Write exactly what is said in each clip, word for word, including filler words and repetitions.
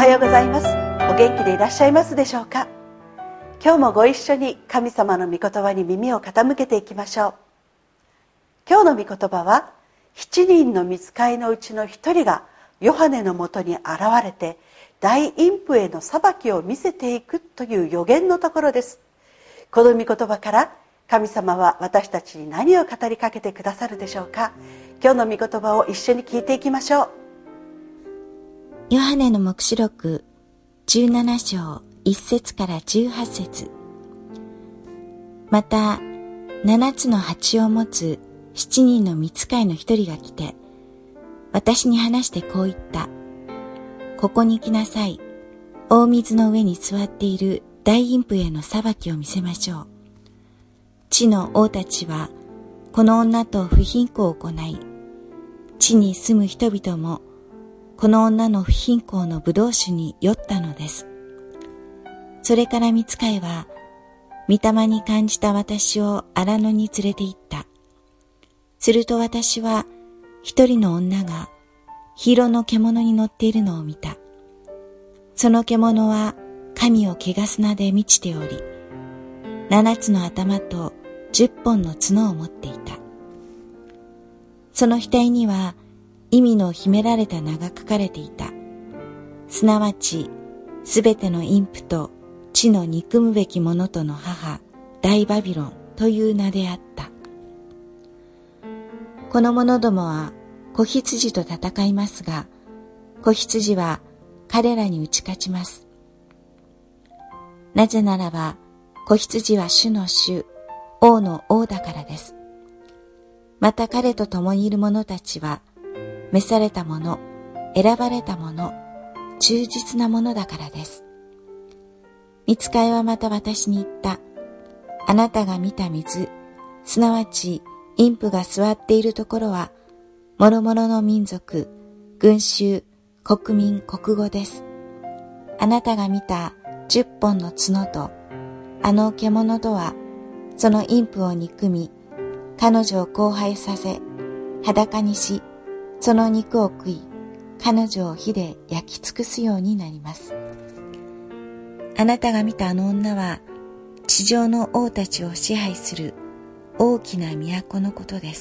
ようございます。お元気でいらっしゃいますでしょうか。今日もご一緒に神様の御言葉に耳を傾けていきましょう。今日の御言葉は、七人の御使いのうちの一人がヨハネのもとに現れて大陰譜への裁きを見せていくという予言のところです。この御言葉から神様は私たちに何を語りかけてくださるでしょうか。今日の御言葉を一緒に聞いていきましょう。 ヨハネの黙示録じゅうなな章いっ節からじゅうはち節。また七つの鉢を持つ七人の御使いの一人が来て、私に話してこう言った。ここに来なさい。大水の上に座っている大陰譜への裁きを見せましょう。地の王たちはこの女と不貧困を行い、地に住む人々もこの女の不貧困の葡萄酒に酔ったのです。それから御使いは、御霊に感じた私を荒野に連れて行った。すると私は、一人の女が火色の獣に乗っているのを見た。その獣は神を汚す名で満ちており、七つの頭と十本の角を持っていた。その額には、意味の秘められた名が書かれていた。すなわち、すべての陰譜と地の憎むべき者との母、大バビロンという名であった。この者どもは子羊と戦いますが、子羊は彼らに打ち勝ちます。なぜならば、子羊は主の主、王の王だからです。また彼と共にいる者たちは、召された者、選ばれた者、忠実な者だからです。御使いはまた私に言った。あなたが見た水、すなわち陰譜が座っているところは、諸々の民族、群衆、国民、国語です。あなたが見た十本の角と、あの獣とは、その陰譜を憎み、彼女を荒廃させ、裸にし、その肉を食い、彼女を火で焼き尽くすようになります。あなたが見たあの女は、地上の王たちを支配する大きな都のことです。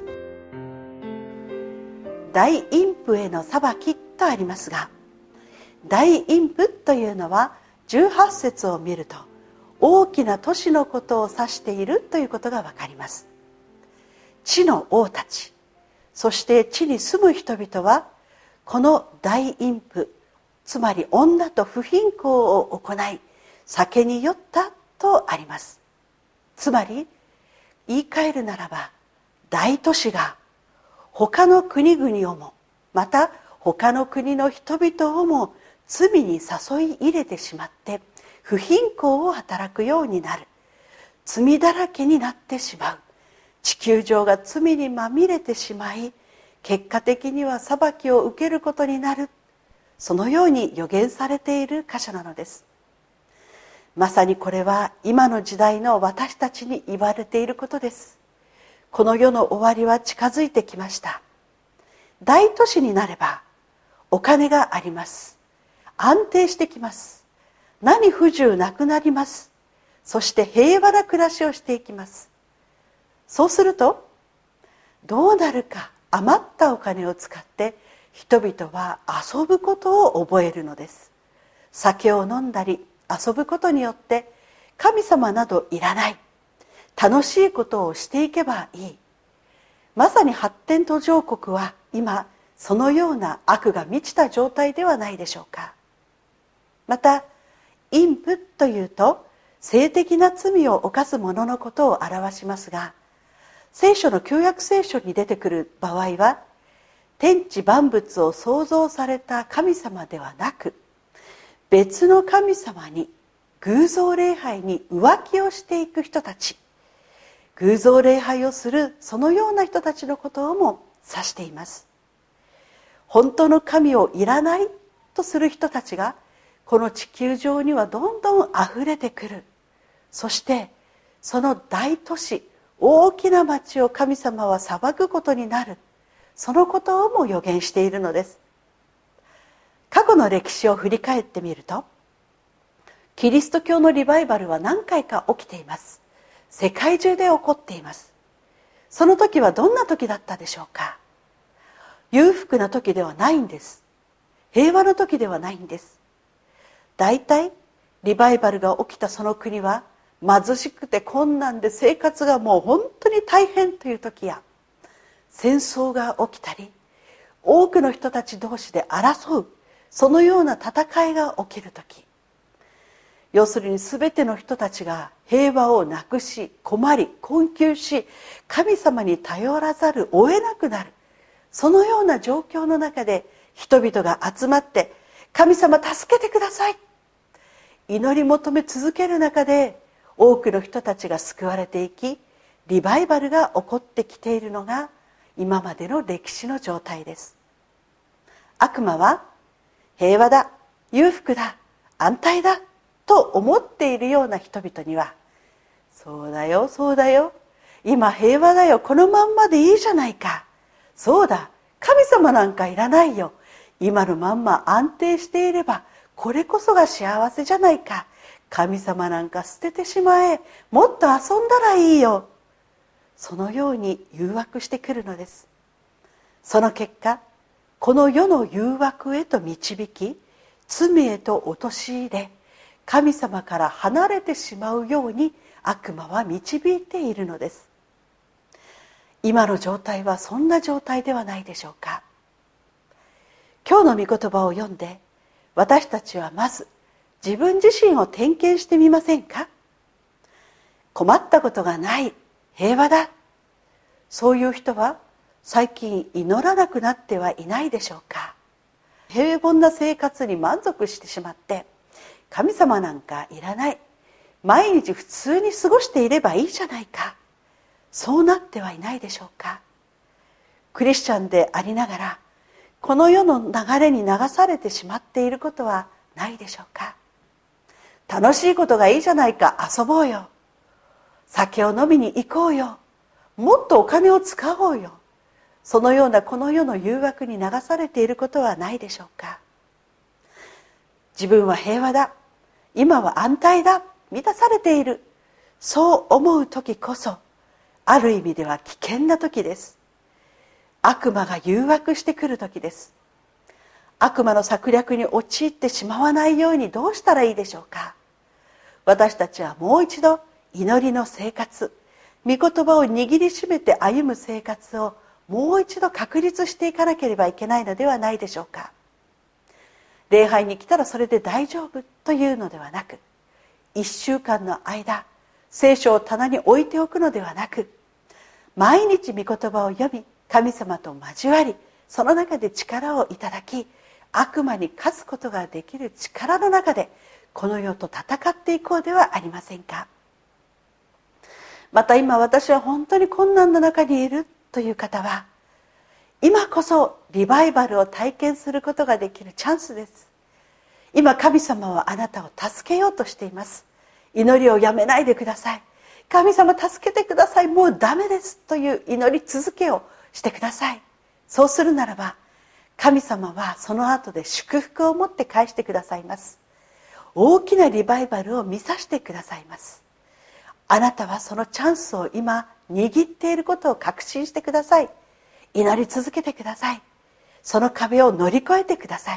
大陰譜への裁きとありますが、大陰譜というのはじゅうはち節を見ると、大きな都市のことを指しているということがわかります。地の王たち、そして地に住む人々は、この大陰譜、つまり女と不貧困を行い、酒に酔ったとあります。つまり、言い換えるならば、大都市が他の国々をも、また他の国の人々をも罪に誘い入れてしまって、不貧困を働くようになる。罪だらけになってしまう。地球上が罪にまみれてしまい、結果的には裁きを受けることになる。そのように予言されている箇所なのです。まさにこれは今の時代の私たちに言われていることです。この世の終わりは近づいてきました。大都市になればお金があります。安定してきます。何不自由なくなります。そして平和な暮らしをしていきます。そうするとどうなるか、余ったお金を使って人々は遊ぶことを覚えるのです。酒を飲んだり遊ぶことによって神様などいらない、楽しいことをしていけばいい。まさに発展途上国は今そのような悪が満ちた状態ではないでしょうか。また陰譜というと性的な罪を犯す者のことを表しますが、聖書の旧約聖書に出てくる場合は、天地万物を創造された神様ではなく、別の神様に偶像礼拝に浮気をしていく人たち、偶像礼拝をするそのような人たちのことをも指しています。本当の神をいらないとする人たちがこの地球上にはどんどん溢れてくる。そしてその大都市、大きな町を神様は裁くことになる。そのことをも予言しているのです。 過去の歴史を振り返ってみると、キリスト教のリバイバルは何回か起きています。世界中で起こっています。その時はどんな時だったでしょうか。裕福な時ではないんです。平和の時ではないんです。大体リバイバルが起きたその国は貧しくて困難で生活がもう本当に大変という時や、戦争が起きたり、多くの人たち同士で争う、そのような戦いが起きる時、要するに全ての人たちが平和をなくし、困り困窮し、神様に頼らざるを得なくなる、そのような状況の中で人々が集まって、神様助けてください、祈り求め続ける中で、多くの人たちが救われていき、リバイバルが起こってきているのが今までの歴史の状態です。悪魔は平和だ、裕福だ、安泰だと思っているような人々には、そうだよそうだよ、今平和だよ、このまんまでいいじゃないか、そうだ、神様なんかいらないよ、今のまんま安定していればこれこそが幸せじゃないか、神様なんか捨ててしまえ、もっと遊んだらいいよ、そのように誘惑してくるのです。その結果、この世の誘惑へと導き、罪へと陥れ、神様から離れてしまうように悪魔は導いているのです。今の状態はそんな状態ではないでしょうか。今日の御言葉を読んで、私たちはまず自分自身を点検してみませんか。困ったことがない、平和だ、そういう人は最近祈らなくなってはいないでしょうか。平凡な生活に満足してしまって、神様なんかいらない、毎日普通に過ごしていればいいじゃないか、そうなってはいないでしょうか。クリスチャンでありながら、この世の流れに流されてしまっていることはないでしょうか。楽しいことがいいじゃないか、遊ぼうよ、酒を飲みに行こうよ、もっとお金を使おうよ、そのようなこの世の誘惑に流されていることはないでしょうか。自分は平和だ、今は安泰だ、満たされている、そう思う時こそ、ある意味では危険な時です。悪魔が誘惑してくる時です。悪魔の策略に陥ってしまわないようにどうしたらいいでしょうか。私たちはもう一度祈りの生活、御言葉を握りしめて歩む生活をもう一度確立していかなければいけないのではないでしょうか。礼拝に来たらそれで大丈夫というのではなく、一週間の間聖書を棚に置いておくのではなく、毎日御言葉を読み、神様と交わり、その中で力をいただき、悪魔に勝つことができる力の中でこの世と戦っていこうではありませんか。また今私は本当に困難の中にいるという方は、今こそリバイバルを体験することができるチャンスです。今神様はあなたを助けようとしています。祈りをやめないでください。神様助けてください、もうダメですという祈り続けをしてください。そうするならば神様はその後で祝福を持って返してくださいます。大きなリバイバルを見させてくださいます。あなたはそのチャンスを今握っていることを確信してください。祈り続けてください。その壁を乗り越えてください。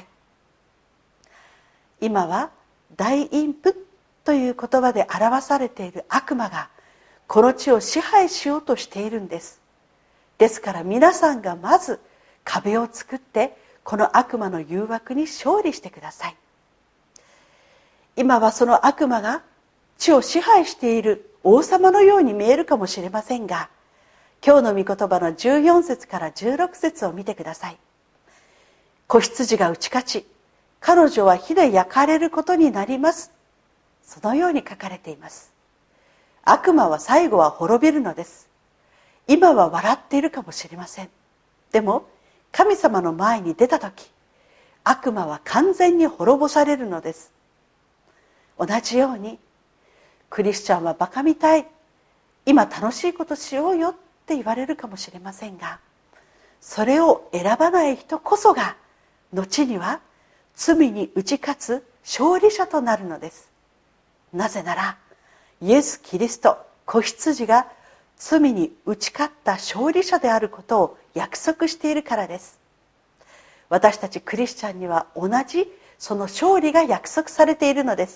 今は大陰譜という言葉で表されている悪魔がこの地を支配しようとしているんです。ですから皆さんがまず壁を作ってこの悪魔の誘惑に勝利してください。今はその悪魔が地を支配している王様のように見えるかもしれませんが、今日の御言葉のじゅうよん節からじゅうろく節を見てください。子羊が打ち勝ち、彼女は火で焼かれることになります。そのように書かれています。悪魔は最後は滅びるのです。今は笑っているかもしれません。でも神様の前に出た時、悪魔は完全に滅ぼされるのです。同じようにクリスチャンはバカみたい、今楽しいことしようよって言われるかもしれませんが、それを選ばない人こそが後には罪に打ち勝つ勝利者となるのです。なぜならイエス・キリスト子羊が罪に打ち勝った勝利者であることを約束しているからです。私たちクリスチャンには同じその勝利が約束されているのです。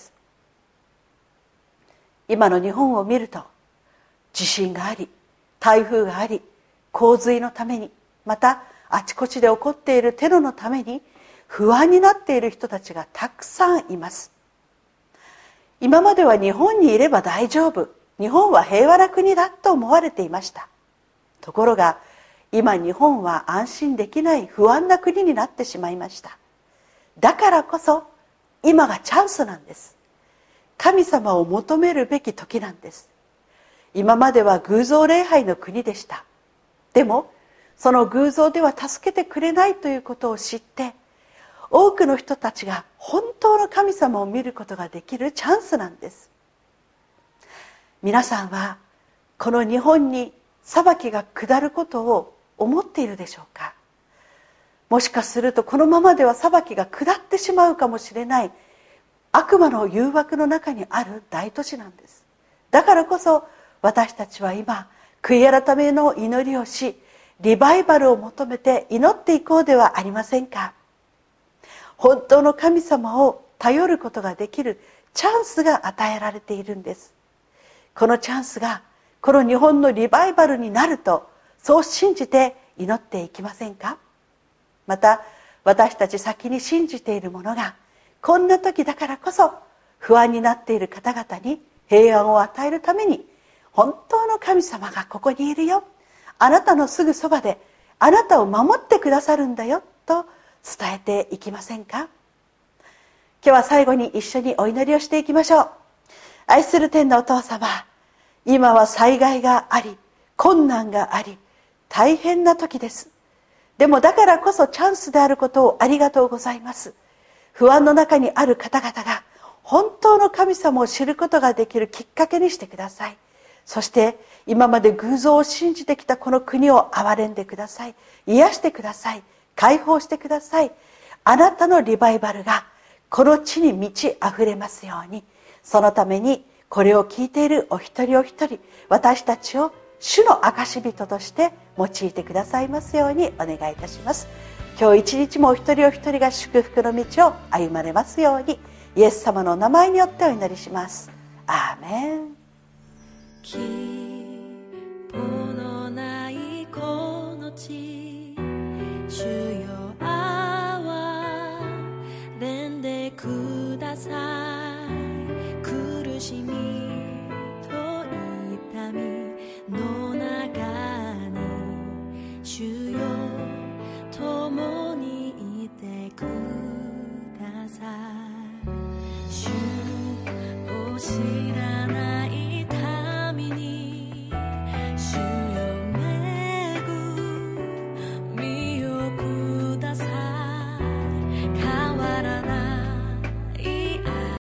今の日本を見ると、地震があり、台風があり、洪水のために、またあちこちで起こっているテロのために不安になっている人たちがたくさんいます。今までは日本にいれば大丈夫、日本は平和な国だと思われていました。ところが今日本は安心できない不安な国になってしまいました。だからこそ今がチャンスなんです。神様を求めるべき時なんです。今までは偶像礼拝の国でした。でもその偶像では助けてくれないということを知って、多くの人たちが本当の神様を見ることができるチャンスなんです。皆さんはこの日本に裁きが下ることを思っているでしょうか。もしかするとこのままでは裁きが下ってしまうかもしれない悪魔の誘惑の中にある大都市なんです。だからこそ私たちは今悔い改めの祈りをし、リバイバルを求めて祈っていこうではありませんか。本当の神様を頼ることができるチャンスが与えられているんです。このチャンスがこの日本のリバイバルになると、そう信じて祈っていきませんか。また私たち先に信じているものが、こんな時だからこそ不安になっている方々に平安を与えるために、本当の神様がここにいるよ、あなたのすぐそばであなたを守ってくださるんだよと伝えていきませんか。今日は最後に一緒にお祈りをしていきましょう。愛する天のお父様、今は災害があり、困難があり、大変な時です。でもだからこそチャンスであることをありがとうございます。不安の中にある方々が本当の神様を知ることができるきっかけにしてください。そして今まで偶像を信じてきたこの国を憐れんでください。癒してください。解放してください。あなたのリバイバルがこの地に満ち溢れますように。そのためにこれを聞いているお一人お一人、私たちを主の証人として用いてくださいますようにお願いいたします。今日一日もお一人お一人が祝福の道を歩まれますように、イエス様の名前によってお祈りします。アーメン。 希望のないこの地、主よ憐れんでください。苦しみと痛みの中に、主よ共にいてください。主を知らない民に、主よ恵みをください。変わらない愛。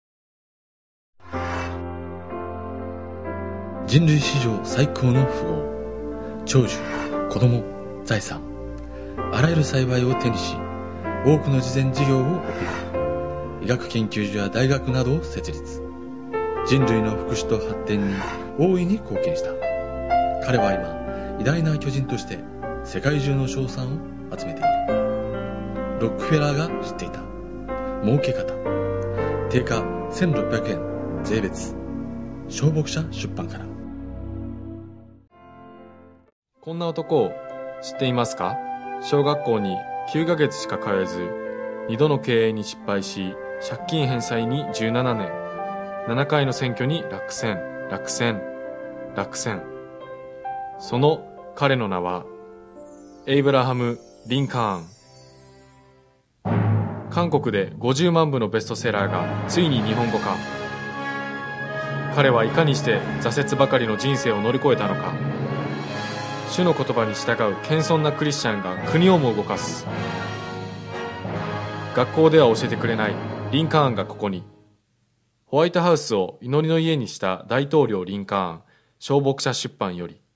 人類史上最高の富豪、長寿、子供、財産、あらゆる幸いを手にし、多くの慈善事業を行い、医学研究所や大学などを設立。人類の福祉と発展に大いに貢献した。彼は今、偉大な巨人として世界中の称賛を集めている。ロックフェラーが知っていた儲け方。定価せんろっぴゃくえん税別。小牧者出版から。 こんな男を知っていますか？小学校にきゅうかげつしか通えず、にどの経営に失敗し、借金返済にじゅうななねん、ななかいの選挙に落選、落選、落選。その彼の名は、エイブラハム・リンカーン。韓国でごじゅうまんぶのベストセラーがついに日本語化。彼はいかにして挫折ばかりの人生を乗り越えたのか。主の言葉に従う謙遜なクリスチャンが国をも動かす。学校では教えてくれないリンカーンがここに。ホワイトハウスを祈りの家にした大統領リンカーン、小牧者出版より。